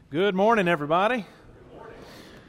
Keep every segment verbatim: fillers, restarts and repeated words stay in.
Good morning, everybody. Good morning.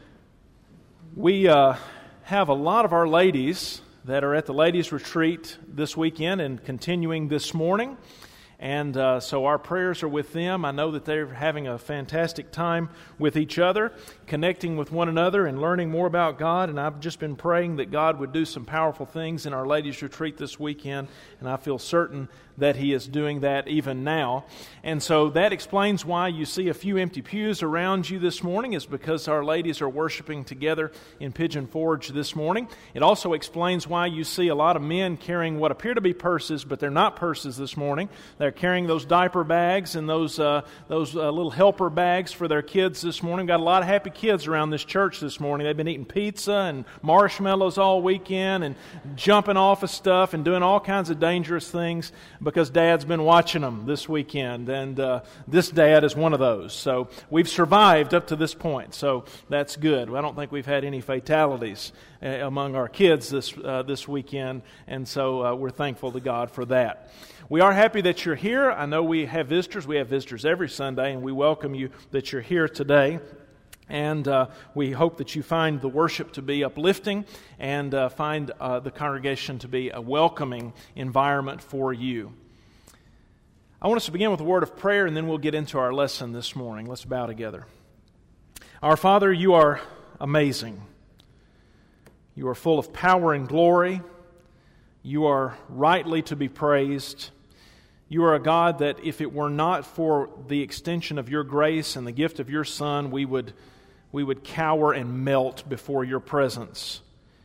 We uh, have a lot of our ladies that are at the ladies' retreat this weekend and continuing this morning. And uh, so our prayers are with them. I know that they're having a fantastic time with each other, connecting with one another and learning more about God. And I've just been praying that God would do some powerful things in our ladies' retreat this weekend. And I feel certain that He is doing that even now. And so that explains why you see a few empty pews around you this morning, is because our ladies are worshiping together in Pigeon Forge this morning. It also explains why you see a lot of men carrying what appear to be purses, but they're not purses this morning. They're carrying those diaper bags and those uh, those uh, little helper bags for their kids this morning. Got a lot of happy kids around this church this morning. They've been eating pizza and marshmallows all weekend and jumping off of stuff and doing all kinds of dangerous things, because Dad's been watching them this weekend, and uh, this dad is one of those. So we've survived up to this point, so that's good. I don't think we've had any fatalities uh, among our kids this uh, this weekend, and so uh, we're thankful to God for that. We are happy that you're here. I know we have visitors. We have visitors every Sunday, and we welcome you that you're here today. And uh, we hope that you find the worship to be uplifting and uh, find uh, the congregation to be a welcoming environment for you. I want us to begin with a word of prayer, and then we'll get into our lesson this morning. Let's bow together. Our Father, you are amazing. You are full of power and glory. You are rightly to be praised. You are a God that if it were not for the extension of your grace and the gift of your Son, we would, we would cower and melt before your presence.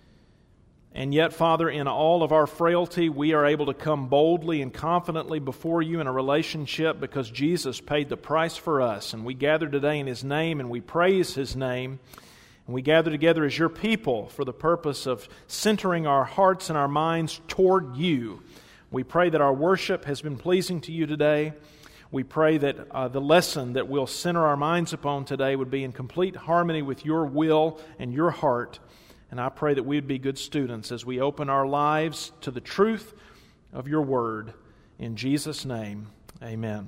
And yet, Father, in all of our frailty, we are able to come boldly and confidently before you in a relationship because Jesus paid the price for us. And we gather today in His name and we praise His name. And we gather together as your people for the purpose of centering our hearts and our minds toward you. We pray that our worship has been pleasing to you today. We pray that uh, the lesson that we'll center our minds upon today would be in complete harmony with your will and your heart. And I pray that we would be good students as we open our lives to the truth of your word. In Jesus' name, amen.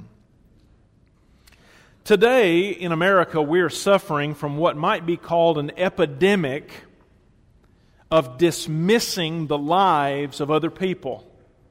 Today in America, we're suffering from what might be called an epidemic of dismissing the lives of other people.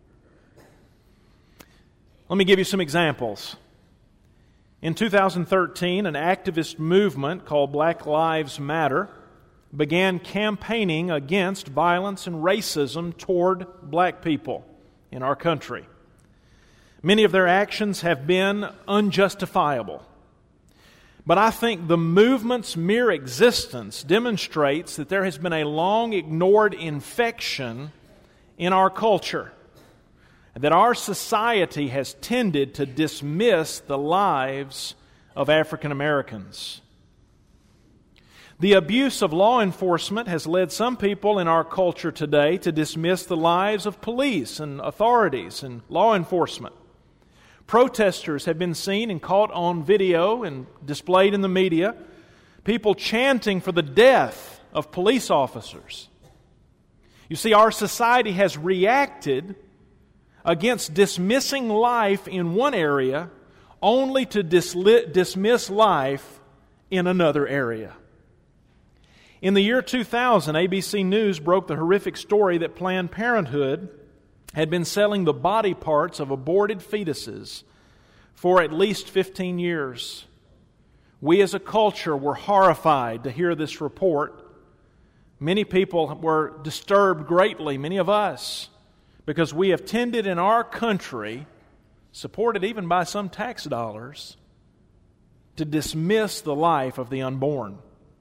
Let me give you some examples. In two thousand thirteen, an activist movement called Black Lives Matter began campaigning against violence and racism toward black people in our country. Many of their actions have been unjustifiable. But I think the movement's mere existence demonstrates that there has been a long-ignored infection in our culture, and that our society has tended to dismiss the lives of African Americans. The abuse of law enforcement has led some people in our culture today to dismiss the lives of police and authorities and law enforcement. Protesters have been seen and caught on video and displayed in the media, people chanting for the death of police officers. You see, our society has reacted against dismissing life in one area only to disli- dismiss life in another area. In the year two thousand, A B C News broke the horrific story that Planned Parenthood had been selling the body parts of aborted fetuses for at least fifteen years. We as a culture were horrified to hear this report. Many people were disturbed greatly, many of us, because we have tended in our country, supported even by some tax dollars, to dismiss the life of the unborn.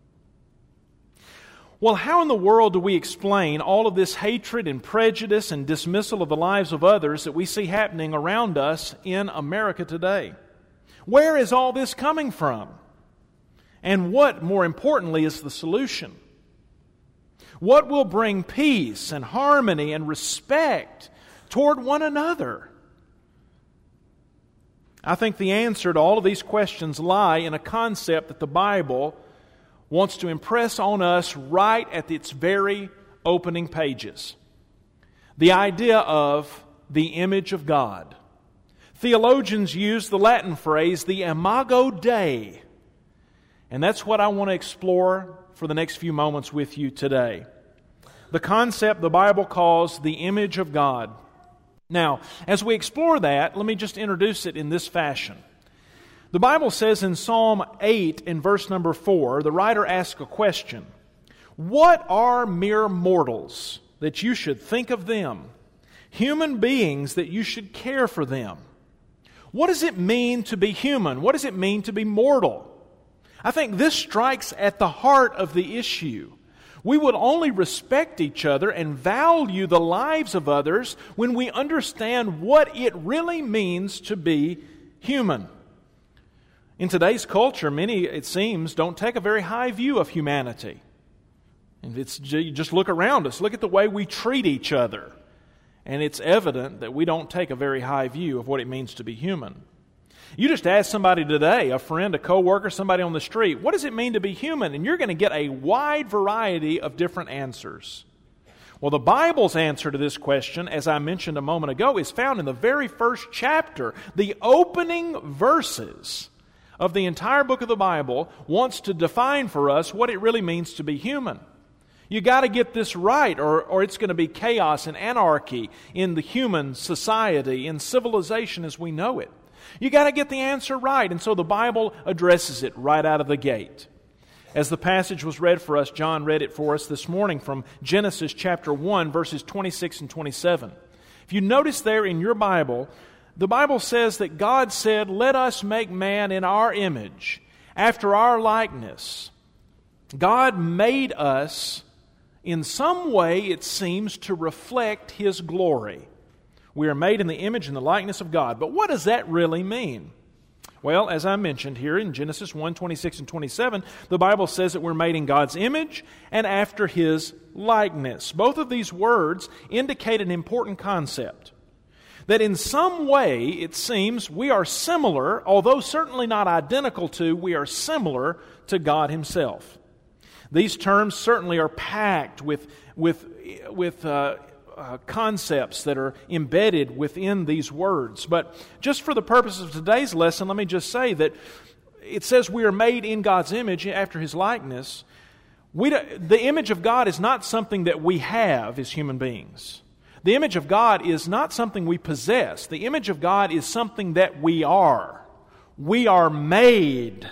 Well, how in the world do we explain all of this hatred and prejudice and dismissal of the lives of others that we see happening around us in America today? Where is all this coming from? And what, more importantly, is the solution? What will bring peace and harmony and respect toward one another? I think the answer to all of these questions lie in a concept that the Bible wants to impress on us right at its very opening pages. The idea of the image of God. Theologians use the Latin phrase, the imago Dei, And that's what I want to explore for the next few moments with you today. The concept the Bible calls the image of God. Now, as we explore that, let me just introduce it in this fashion. The Bible says in Psalm eight, in verse number four, the writer asks a question. What are mere mortals that you should think of them? Human beings that you should care for them. What does it mean to be human? What does it mean to be mortal? I think this strikes at the heart of the issue. We would only respect each other and value the lives of others when we understand what it really means to be human. In today's culture, many, it seems, don't take a very high view of humanity. And it's, you just look around us. Look at the way we treat each other. And it's evident that we don't take a very high view of what it means to be human. You just ask somebody today, a friend, a coworker, somebody on the street, what does it mean to be human? And you're going to get a wide variety of different answers. Well, the Bible's answer to this question, as I mentioned a moment ago, is found in the very first chapter. The opening verses of the entire book of the Bible wants to define for us what it really means to be human. You got to get this right, or, or it's going to be chaos and anarchy in the human society, in civilization as we know it. You got to get the answer right, and so the Bible addresses it right out of the gate. As the passage was read for us, John read it for us this morning from Genesis chapter one, verses twenty-six and twenty-seven. If you notice there in your Bible, the Bible says that God said, "Let us make man in our image, after our likeness." God made us in some way, it seems, to reflect His glory. We are made in the image and the likeness of God. But what does that really mean? Well, as I mentioned here in Genesis one, twenty-six and twenty-seven, the Bible says that we're made in God's image and after His likeness. Both of these words indicate an important concept. That in some way, it seems, we are similar, although certainly not identical to, we are similar to God Himself. These terms certainly are packed with, with, with uh, uh, concepts that are embedded within these words. But just for the purposes of today's lesson, let me just say that it says we are made in God's image after His likeness. We the image of God is not something that we have as human beings. The image of God is not something we possess. The image of God is something that we are. We are made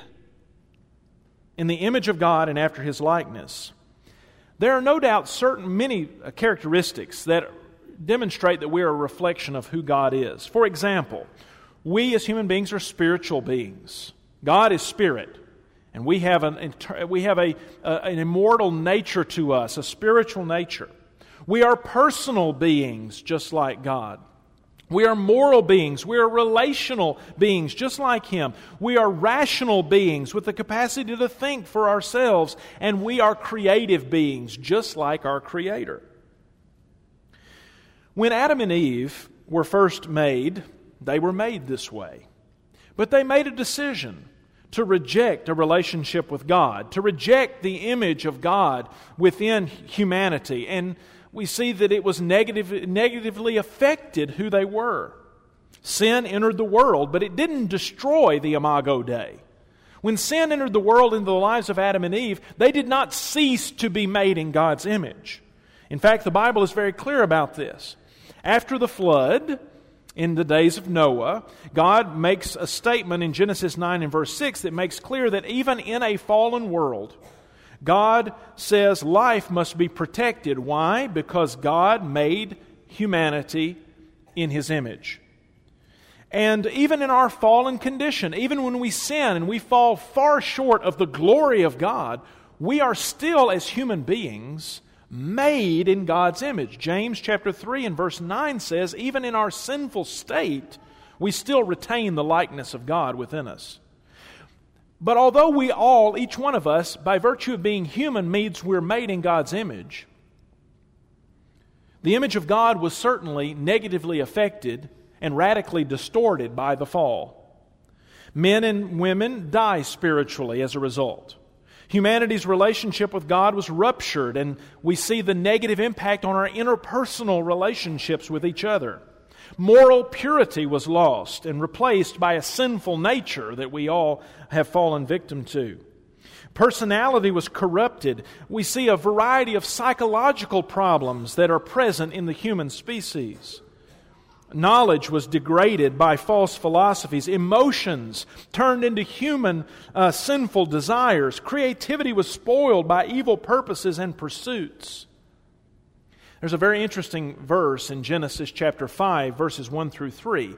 in the image of God and after His likeness. There are no doubt certain many characteristics that demonstrate that we are a reflection of who God is. For example, we as human beings are spiritual beings. God is spirit, and we have an we have a, a an immortal nature to us, a spiritual nature. We are personal beings just like God. We are moral beings. We are relational beings just like Him. We are rational beings with the capacity to think for ourselves. And we are creative beings just like our Creator. When Adam and Eve were first made, they were made this way. But they made a decision to reject a relationship with God, to reject the image of God within humanity. And we see that it was negative, negatively affected who they were. Sin entered the world, but it didn't destroy the Imago Dei. When sin entered the world into the lives of Adam and Eve, they did not cease to be made in God's image. In fact, the Bible is very clear about this. After the flood, in the days of Noah, God makes a statement in Genesis nine and verse six that makes clear that even in a fallen world, God says life must be protected. Why? Because God made humanity in His image. And even in our fallen condition, even when we sin and we fall far short of the glory of God, we are still, as human beings, made in God's image. James chapter three and verse nine says, even in our sinful state, we still retain the likeness of God within us. But although we all, each one of us, by virtue of being human, means we're made in God's image, the image of God was certainly negatively affected and radically distorted by the fall. Men and women die spiritually as a result. Humanity's relationship with God was ruptured, and we see the negative impact on our interpersonal relationships with each other. Moral purity was lost and replaced by a sinful nature that we all have fallen victim to. Personality was corrupted. We see a variety of psychological problems that are present in the human species. Knowledge was degraded by false philosophies. Emotions turned into human uh, sinful desires. Creativity was spoiled by evil purposes and pursuits. There's a very interesting verse in Genesis chapter five, verses one through three,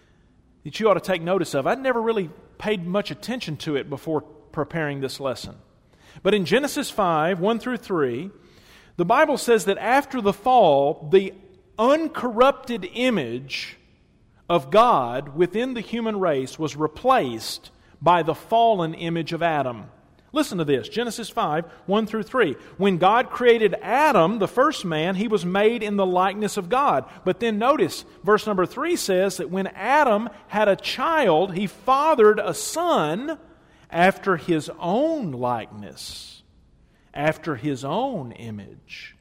that you ought to take notice of. I'd never really paid much attention to it before preparing this lesson. But in Genesis five, one through three, the Bible says that after the fall, the uncorrupted image of God within the human race was replaced by the fallen image of Adam. Listen to this, Genesis five, one through three. When God created Adam, the first man, he was made in the likeness of God. But then notice, verse number three says that when Adam had a child, he fathered a son after his own likeness, after his own image.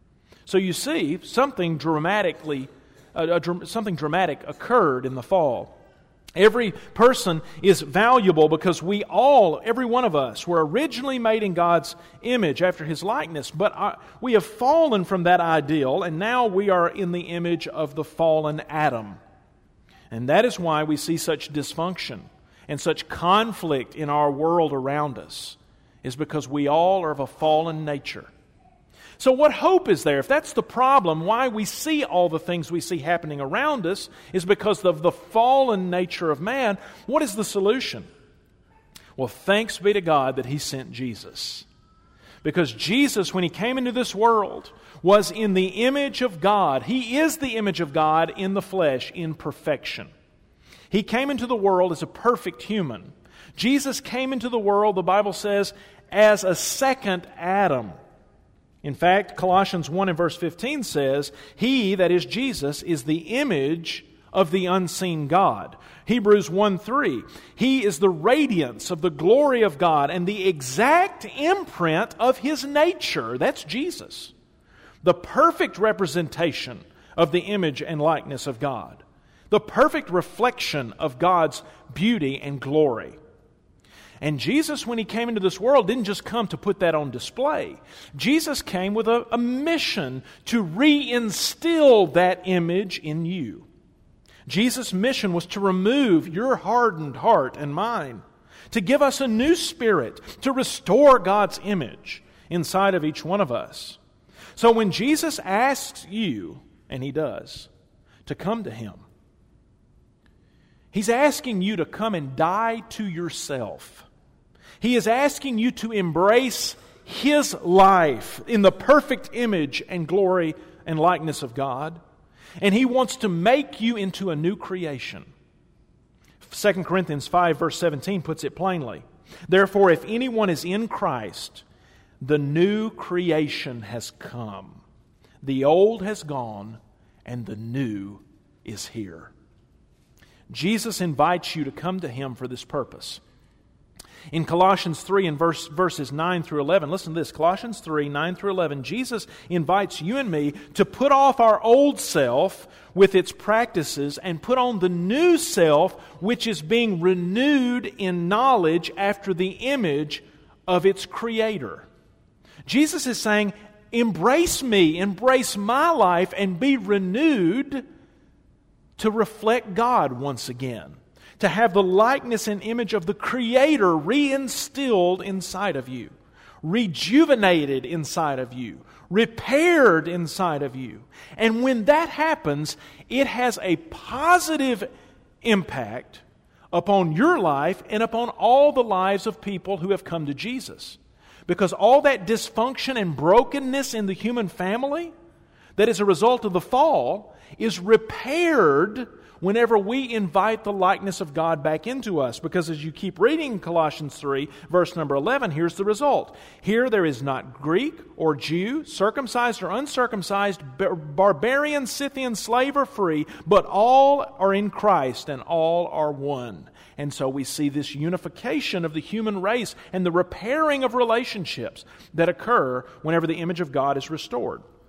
So you see, something dramatically, uh, uh, something dramatic occurred in the fall. Every person is valuable because we all, every one of us, were originally made in God's image after His likeness. But our, we have fallen from that ideal, and now we are in the image of the fallen Adam. And that is why we see such dysfunction and such conflict in our world around us, is because we all are of a fallen nature. So what hope is there? If that's the problem, why we see all the things we see happening around us is because of the fallen nature of man. What is the solution? Well, thanks be to God that He sent Jesus. Because Jesus, when He came into this world, was in the image of God. He is the image of God in the flesh, in perfection. He came into the world as a perfect human. Jesus came into the world, the Bible says, as a second Adam. In fact, Colossians one and verse fifteen says, He, that is Jesus, is the image of the unseen God. Hebrews one three, He is the radiance of the glory of God and the exact imprint of His nature. That's Jesus. The perfect representation of the image and likeness of God. The perfect reflection of God's beauty and glory. And Jesus, when He came into this world, didn't just come to put that on display. Jesus came with a, a mission to reinstill that image in you. Jesus' mission was to remove your hardened heart and mind, to give us a new spirit, to restore God's image inside of each one of us. So when Jesus asks you, and He does, to come to Him, He's asking you to come and die to yourself. He is asking you to embrace His life in the perfect image and glory and likeness of God. And He wants to make you into a new creation. Second Corinthians five verse seventeen puts it plainly. Therefore, if anyone is in Christ, the new creation has come. The old has gone, and the new is here. Jesus invites you to come to Him for this purpose. In Colossians three and verse, verses nine through eleven, listen to this, Colossians three, nine through eleven, Jesus invites you and me to put off our old self with its practices and put on the new self which is being renewed in knowledge after the image of its Creator. Jesus is saying, embrace me, embrace my life, and be renewed to reflect God once again. To have the likeness and image of the Creator reinstilled inside of you, rejuvenated inside of you, repaired inside of you. And when that happens, it has a positive impact upon your life and upon all the lives of people who have come to Jesus. Because all that dysfunction and brokenness in the human family that is a result of the fall is repaired whenever we invite the likeness of God back into us. Because as you keep reading Colossians three, verse number eleven, here's the result. Here there is not Greek or Jew, circumcised or uncircumcised, bar- barbarian, Scythian, slave or free, but all are in Christ and all are one. And so we see this unification of the human race and the repairing of relationships that occur whenever the image of God is restored.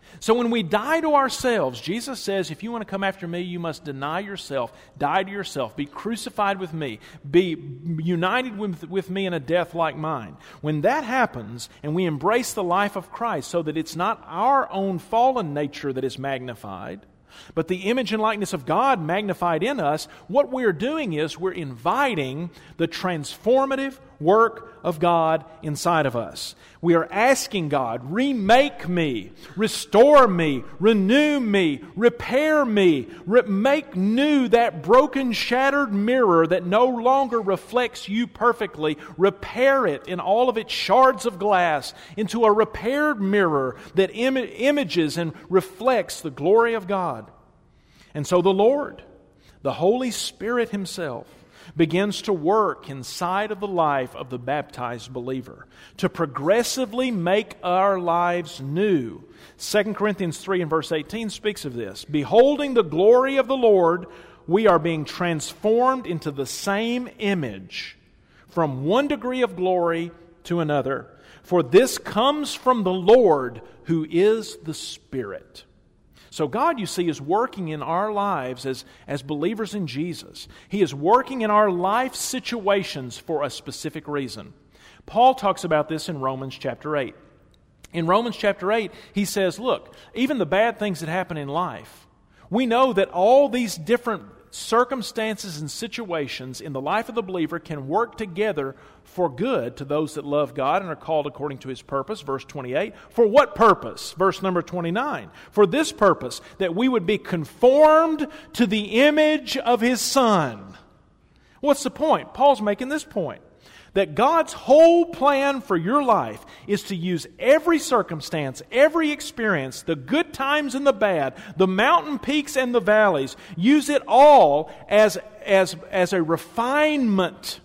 So when we die to ourselves, Jesus says, if you want to come after me, you must deny yourself, die to yourself, be crucified with me, be united with, with me in a death like mine. When that happens, and we embrace the life of Christ so that it's not our own fallen nature that is magnified, but the image and likeness of God magnified in us, what we're doing is we're inviting the transformative work of God inside of us. We are asking God, remake me, restore me, renew me, repair me, re- make new that broken, shattered mirror that no longer reflects you perfectly. Repair it in all of its shards of glass into a repaired mirror that Im- images and reflects the glory of God. And so the Lord, the Holy Spirit Himself, begins to work inside of the life of the baptized believer to progressively make our lives new. Second Corinthians three and verse eighteen speaks of this. Beholding the glory of the Lord, we are being transformed into the same image from one degree of glory to another. For this comes from the Lord, who is the Spirit. So God, you see, is working in our lives as, as believers in Jesus. He is working in our life situations for a specific reason. Paul talks about this in Romans chapter eight. In Romans chapter eight, he says, look, even the bad things that happen in life, we know that all these different circumstances and situations in the life of the believer can work together for good to those that love God and are called according to His purpose. Verse twenty-eight. For what purpose? Verse number twenty-nine. For this purpose, that we would be conformed to the image of His Son. What's the point? Paul's making this point. That God's whole plan for your life is to use every circumstance, every experience, the good times and the bad, the mountain peaks and the valleys, use it all as, as, as a refinement,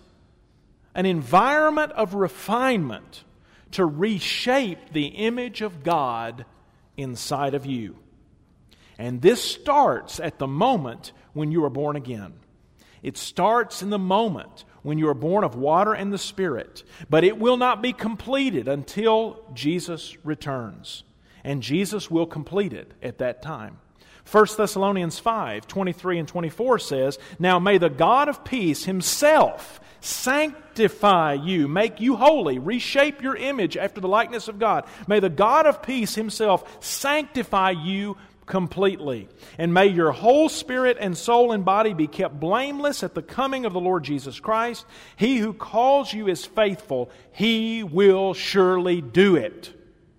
an environment of refinement to reshape the image of God inside of you. And this starts at the moment when you are born again. It starts in the moment when you are born of water and the Spirit. But it will not be completed until Jesus returns. And Jesus will complete it at that time. First Thessalonians five, twenty-three and twenty-four says, Now may the God of peace Himself sanctify you, make you holy, reshape your image after the likeness of God. May the God of peace Himself sanctify you completely. And may your whole spirit and soul and body be kept blameless at the coming of the Lord Jesus Christ. He who calls you is faithful. He will surely do it.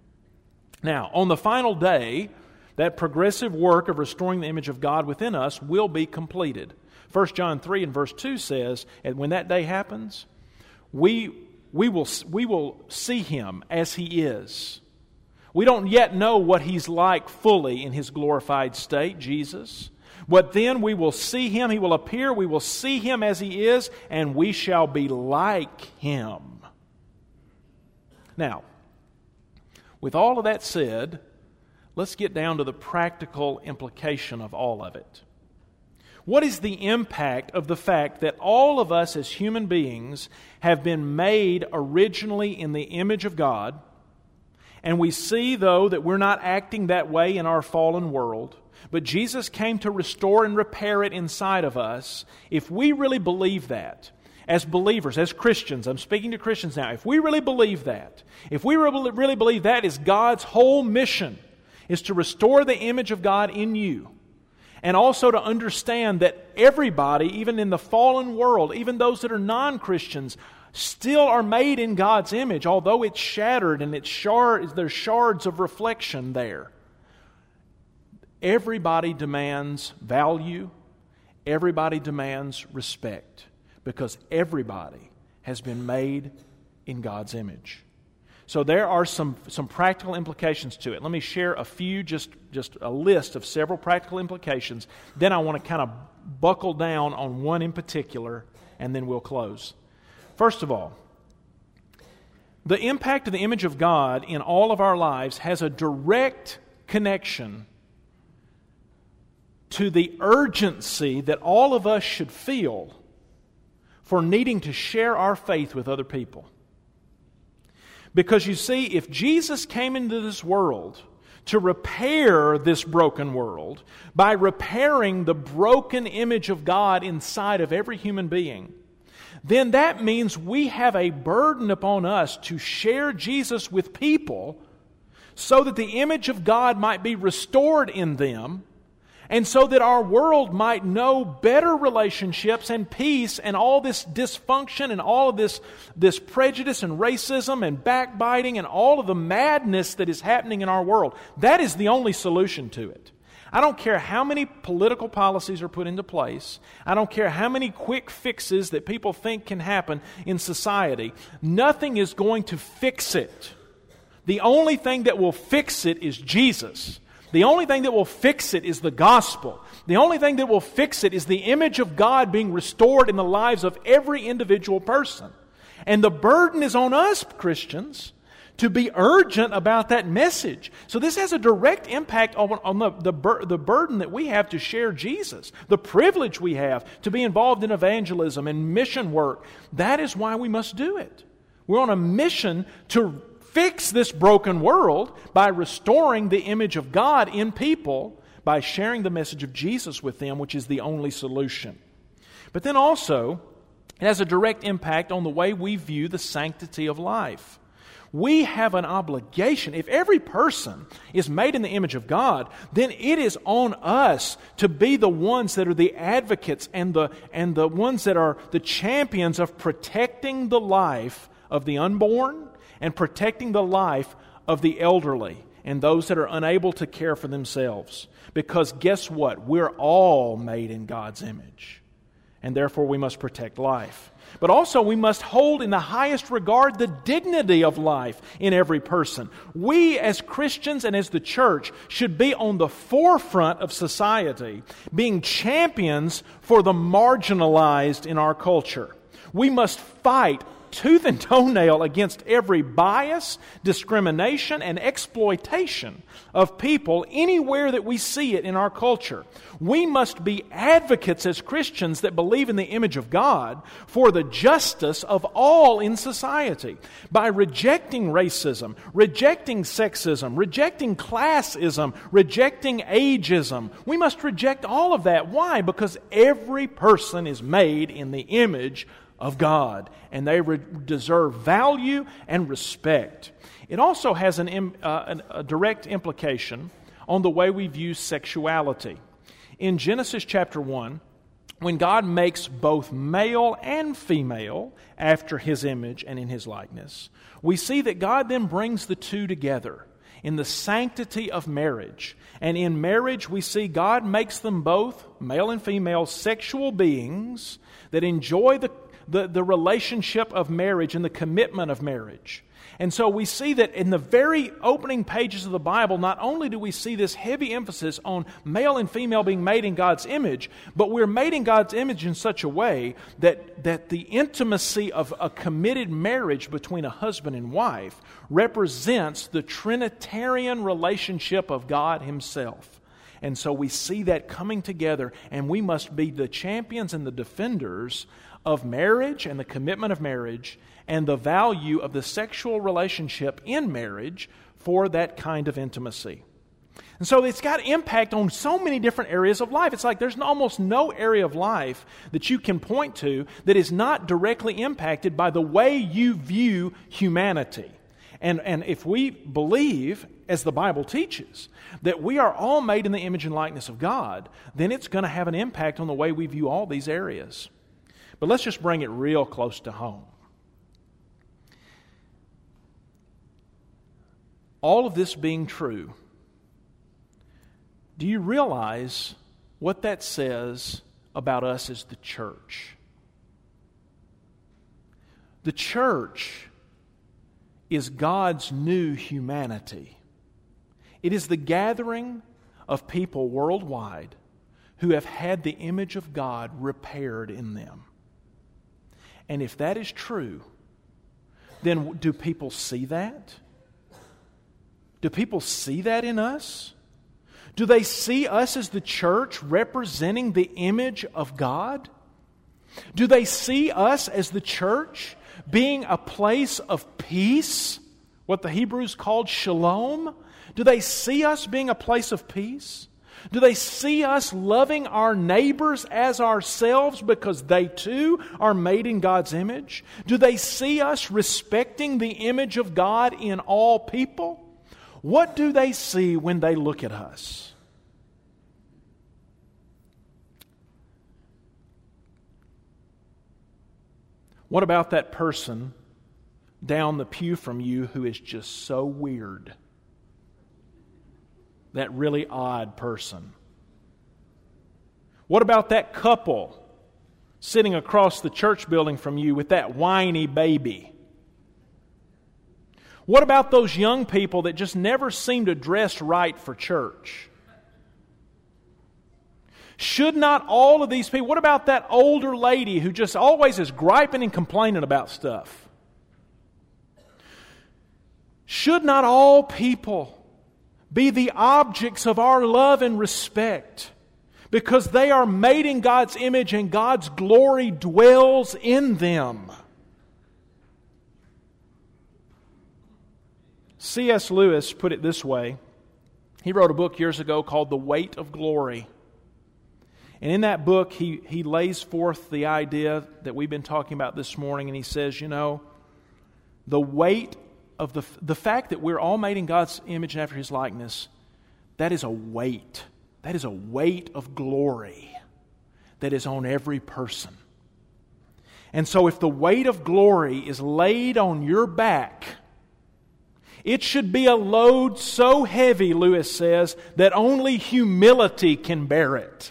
Now, on the final day, that progressive work of restoring the image of God within us will be completed. First John three and verse two says, and when that day happens, we, we, will, we will see Him as He is. We don't yet know what He's like fully in His glorified state, Jesus. But then we will see Him, He will appear, we will see Him as He is, and we shall be like Him. Now, with all of that said, let's get down to the practical implication of all of it. What is the impact of the fact that all of us as human beings have been made originally in the image of God? And we see, though, that we're not acting that way in our fallen world. But Jesus came to restore and repair it inside of us. If we really believe that, as believers, as Christians, I'm speaking to Christians now, if we really believe that, if we really believe that is God's whole mission, is to restore the image of God in you, and also to understand that everybody, even in the fallen world, even those that are non-Christians, still are made in God's image, although it's shattered and it's shard, there's shards of reflection there. Everybody demands value. Everybody demands respect, because everybody has been made in God's image. So there are some, some practical implications to it. Let me share a few, just, just a list of several practical implications. Then I want to kind of buckle down on one in particular, and then we'll close. First of all, the impact of the image of God in all of our lives has a direct connection to the urgency that all of us should feel for needing to share our faith with other people. Because you see, if Jesus came into this world to repair this broken world by repairing the broken image of God inside of every human being, then that means we have a burden upon us to share Jesus with people so that the image of God might be restored in them, and so that our world might know better relationships and peace, and all this dysfunction and all of this, this prejudice and racism and backbiting and all of the madness that is happening in our world. That is the only solution to it. I don't care how many political policies are put into place. I don't care how many quick fixes that people think can happen in society. Nothing is going to fix it. The only thing that will fix it is Jesus. The only thing that will fix it is the gospel. The only thing that will fix it is the image of God being restored in the lives of every individual person. And the burden is on us, Christians, to be urgent about that message. So this has a direct impact on, on the, the, bur- the burden that we have to share Jesus, the privilege we have to be involved in evangelism and mission work. That is why we must do it. We're on a mission to fix this broken world by restoring the image of God in people, by sharing the message of Jesus with them, which is the only solution. But then also, it has a direct impact on the way we view the sanctity of life. We have an obligation. If every person is made in the image of God, then it is on us to be the ones that are the advocates and the, and the ones that are the champions of protecting the life of the unborn and protecting the life of the elderly and those that are unable to care for themselves. Because guess what? We're all made in God's image. And therefore we must protect life. But also we must hold in the highest regard the dignity of life in every person. We as Christians and as the church should be on the forefront of society, being champions for the marginalized in our culture. We must fight tooth and toenail against every bias, discrimination, and exploitation of people anywhere that we see it in our culture. We must be advocates as Christians that believe in the image of God for the justice of all in society by rejecting racism, rejecting sexism, rejecting classism, rejecting ageism. We must reject all of that. Why? Because every person is made in the image of God, and they re- deserve value and respect. It also has an, im- uh, an, a direct implication on the way we view sexuality. In Genesis chapter one, when God makes both male and female after His image and in His likeness, we see that God then brings the two together in the sanctity of marriage. And in marriage, we see God makes them both, male and female, sexual beings that enjoy the The, the relationship of marriage and the commitment of marriage. And so we see that in the very opening pages of the Bible, not only do we see this heavy emphasis on male and female being made in God's image, but we're made in God's image in such a way that, that the intimacy of a committed marriage between a husband and wife represents the Trinitarian relationship of God Himself. And so we see that coming together, and we must be the champions and the defenders of marriage and the commitment of marriage and the value of the sexual relationship in marriage for that kind of intimacy. And so it's got impact on so many different areas of life. It's like there's almost no area of life that you can point to that is not directly impacted by the way you view humanity. And, and if we believe, as the Bible teaches, that we are all made in the image and likeness of God, then it's going to have an impact on the way we view all these areas. But let's just bring it real close to home. All of this being true, do you realize what that says about us as the church? The church is God's new humanity. It is the gathering of people worldwide who have had the image of God repaired in them. And if that is true, then do people see that? Do people see that in us? Do they see us as the church representing the image of God? Do they see us as the church being a place of peace What the Hebrews called shalom? Do they see us being a place of peace? Do they see us loving our neighbors as ourselves because they too are made in God's image? Do they see us respecting the image of God in all people? What do they see when they look at us? What about that person down the pew from you who is just so weird? That really odd person. What about that couple sitting across the church building from you with that whiny baby? What about those young people that just never seem to dress right for church? Should not all of these people, what about that older lady who just always is griping and complaining about stuff? Should not all people be the objects of our love and respect because they are made in God's image and God's glory dwells in them? C S Lewis put it this way. He wrote a book years ago called The Weight of Glory. And in that book, he, he lays forth the idea that we've been talking about this morning, and he says, you know, the weight of the the fact that we're all made in God's image and after His likeness, that is a weight. That is a weight of glory that is on every person. And so if the weight of glory is laid on your back, it should be a load so heavy, Lewis says, that only humility can bear it.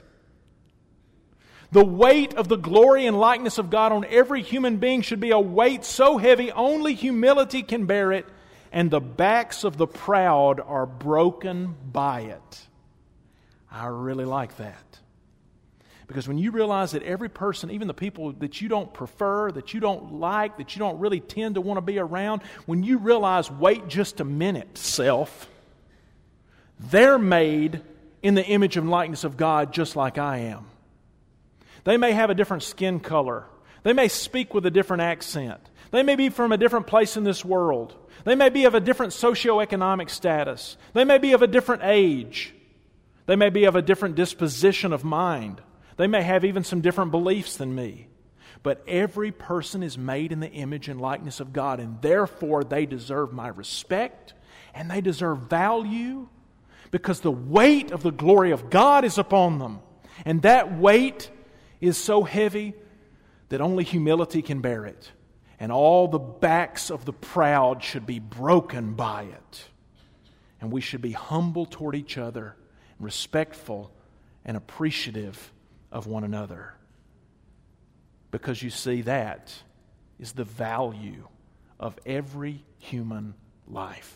The weight of the glory and likeness of God on every human being should be a weight so heavy only humility can bear it, and the backs of the proud are broken by it. I really like that. Because when you realize that every person, even the people that you don't prefer, that you don't like, that you don't really tend to want to be around, when you realize, wait just a minute, self, they're made in the image and likeness of God just like I am. They may have a different skin color. They may speak with a different accent. They may be from a different place in this world. They may be of a different socioeconomic status. They may be of a different age. They may be of a different disposition of mind. They may have even some different beliefs than me. But every person is made in the image and likeness of God, and therefore they deserve my respect and they deserve value because the weight of the glory of God is upon them. And that weight is so heavy that only humility can bear it. And all the backs of the proud should be broken by it. And we should be humble toward each other, respectful and appreciative of one another. Because you see, that is the value of every human life.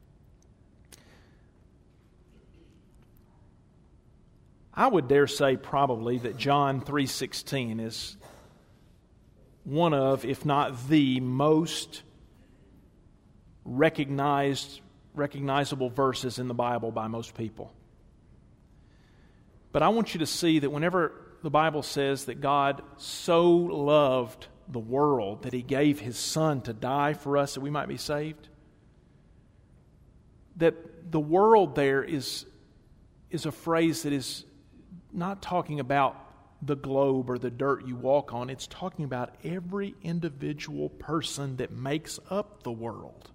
I would dare say probably that John three sixteen is one of, if not the most recognized, recognizable verses in the Bible by most people. But I want you to see that whenever the Bible says that God so loved the world that He gave His Son to die for us that we might be saved, that the world there is, is a phrase that is not talking about the globe or the dirt you walk on. It's talking about every individual person that makes up the world.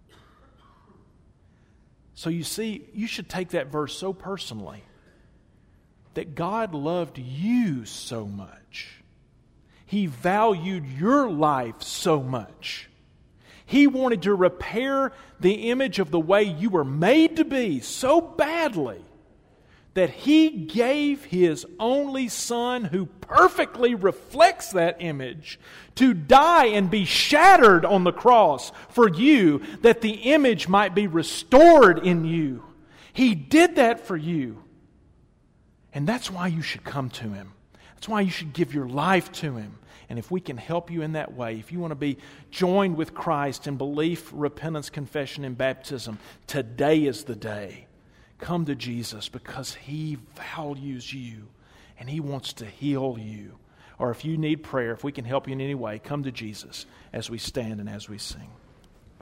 So you see, you should take that verse so personally, that God loved you so much. He valued your life so much. He wanted to repair the image of the way you were made to be so badly that He gave His only Son, who perfectly reflects that image, to die and be shattered on the cross for you, that the image might be restored in you. He did that for you. And that's why you should come to Him. That's why you should give your life to Him. And if we can help you in that way, if you want to be joined with Christ in belief, repentance, confession, and baptism, today is the day. Come to Jesus because He values you and He wants to heal you. Or if you need prayer, if we can help you in any way, come to Jesus as we stand and as we sing.